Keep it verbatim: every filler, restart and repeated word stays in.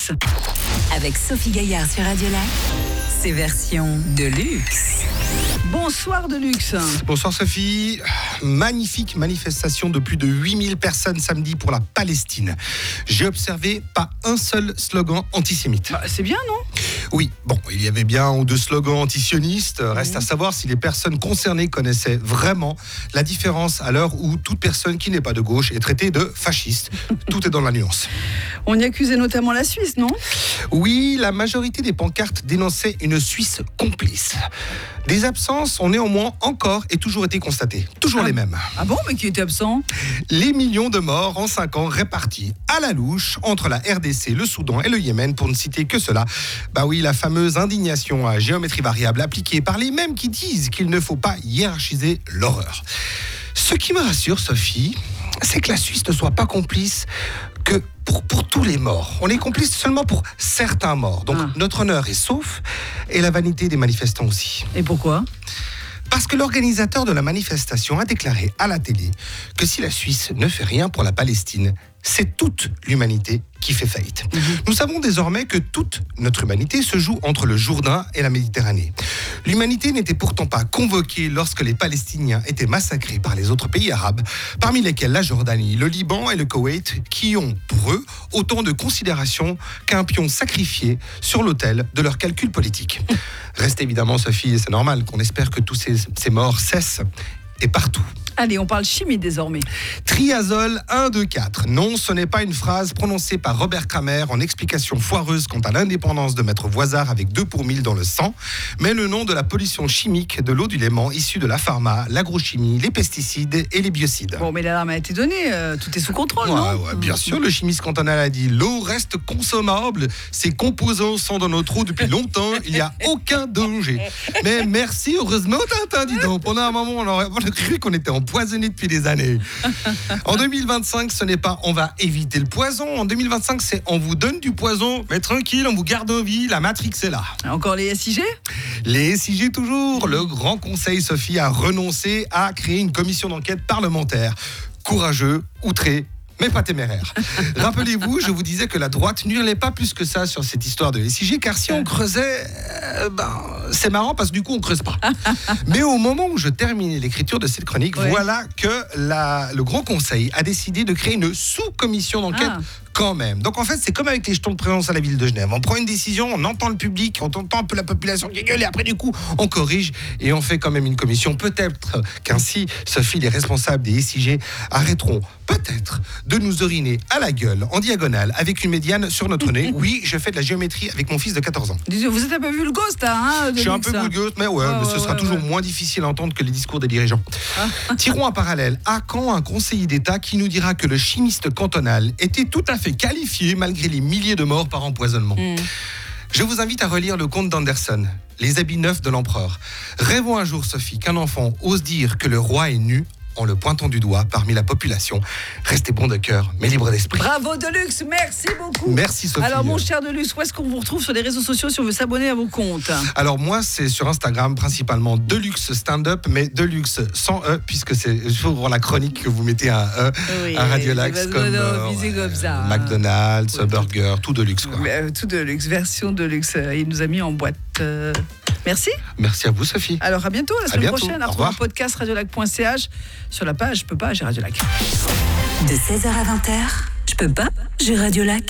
Avec Sophie Gaillard sur Radio Lac, c'est version de luxe. Bonsoir Deluxe. Bonsoir Sophie. Magnifique manifestation de plus de huit mille personnes samedi pour la Palestine. J'ai observé pas un seul slogan antisémite. Bah, c'est bien, non ? Oui, bon, il y avait bien un ou deux slogans antisionistes. Reste mmh. à savoir si les personnes concernées connaissaient vraiment la différence à l'heure où toute personne qui n'est pas de gauche est traitée de fasciste. Tout est dans la nuance. On y accusait notamment la Suisse, non ? Oui, la majorité des pancartes dénonçaient une Suisse complice. Des absences ont néanmoins encore et toujours été constatées. Toujours ah, les mêmes. Ah bon, mais qui était absent ? Les millions de morts en cinq ans répartis à la louche entre la R D C, le Soudan et le Yémen, pour ne citer que cela. Bah oui, la fameuse indignation à géométrie variable appliquée par les mêmes qui disent qu'il ne faut pas hiérarchiser l'horreur. Ce qui me rassure, Sophie, c'est que la Suisse ne soit pas complice que pour, pour tous les morts. On est complice seulement pour certains morts. Donc ah. notre honneur est sauf et la vanité des manifestants aussi. Et pourquoi ? Parce que l'organisateur de la manifestation a déclaré à la télé que si la Suisse ne fait rien pour la Palestine, c'est toute l'humanité qui fait faillite. Mmh. Nous savons désormais que toute notre humanité se joue entre le Jourdain et la Méditerranée. L'humanité n'était pourtant pas convoquée lorsque les Palestiniens étaient massacrés par les autres pays arabes, parmi lesquels la Jordanie, le Liban et le Koweït, qui ont, pour eux, autant de considération qu'un pion sacrifié sur l'autel de leurs calculs politiques. Reste évidemment, Sophie, et c'est normal qu'on espère que tous ces, ces morts cessent, et partout. Allez, on parle chimie désormais. Triazole un, deux, quatre. Non, ce n'est pas une phrase prononcée par Robert Kramer en explication foireuse quant à l'indépendance de Maître Voisard avec deux pour mille dans le sang, mais le nom de la pollution chimique de l'eau du Léman issue de la pharma, l'agrochimie, les pesticides et les biocides. Bon, mais l'alarme a été donnée, euh, tout est sous contrôle, ouais, non ? ouais, bien sûr, le chimiste cantonal a dit « L'eau reste consommable, ses composants sont dans notre eau depuis longtemps, il n'y a aucun danger. » Mais merci, heureusement, Tintin, dis donc. Pendant un moment, on aurait, on aurait cru qu'on était en empoisonné depuis des années. En deux mille vingt-cinq, ce n'est pas on va éviter le poison. En deux mille vingt-cinq, c'est on vous donne du poison, mais tranquille, on vous garde en vie. La Matrix est là. Encore les S I G ? Les S I G toujours. Le Grand Conseil, Sophie, a renoncé à créer une commission d'enquête parlementaire. Courageux, outré, mais pas téméraire. Rappelez-vous, je vous disais que la droite n'hurlait pas plus que ça sur cette histoire de S I G, car si on creusait, euh, ben, c'est marrant parce que du coup, on creuse pas. Mais au moment où je terminais l'écriture de cette chronique, oui. voilà que la, le Grand Conseil a décidé de créer une sous-commission d'enquête ah. quand même. Donc en fait, c'est comme avec les jetons de présence à la ville de Genève. On prend une décision, on entend le public, on entend un peu la population qui gueule, et après du coup, on corrige et on fait quand même une commission. Peut-être qu'ainsi, Sophie, les responsables des S I G arrêteront peut-être de nous uriner à la gueule en diagonale avec une médiane sur notre nez. Oui, je fais de la géométrie avec mon fils de quatorze ans. Vous êtes un peu vulgose, hein, je suis un peu vulgose, mais ouais, oh, mais ce ouais, sera ouais, toujours ouais. moins difficile à entendre que les discours des dirigeants. Ah. Tirons un parallèle. À quand un conseiller d'État qui nous dira que le chimiste cantonal était tout à fait qualifié malgré les milliers de morts par empoisonnement. Mm. Je vous invite à relire le conte d'Anderson, Les habits neufs de l'empereur. Rêvons un jour, Sophie, qu'un enfant ose dire que le roi est nu en le pointant du doigt parmi la population. Restez bon de cœur, mais libre d'esprit. Bravo Deluxe, merci beaucoup. Merci Sophie. Alors mon cher Deluxe, où est-ce qu'on vous retrouve sur les réseaux sociaux si on veut s'abonner à vos comptes ? Alors moi, c'est sur Instagram principalement Deluxe Stand-Up, mais Deluxe sans E, puisque c'est pour la chronique que vous mettez un E, oui, un Radio Lac comme, euh, ouais, comme ça. McDonald's, oui. Burger, tout Deluxe quoi. Euh, tout Deluxe, version Deluxe. Il nous a mis en boîte. Euh... Merci. Merci à vous Sophie. Alors à bientôt, la semaine bientôt. prochaine. À retrouver un podcast radiolac point c h sur la page Je peux pas, j'ai Radio Lac. De seize heures à vingt heures, Je peux pas, j'ai Radio Lac.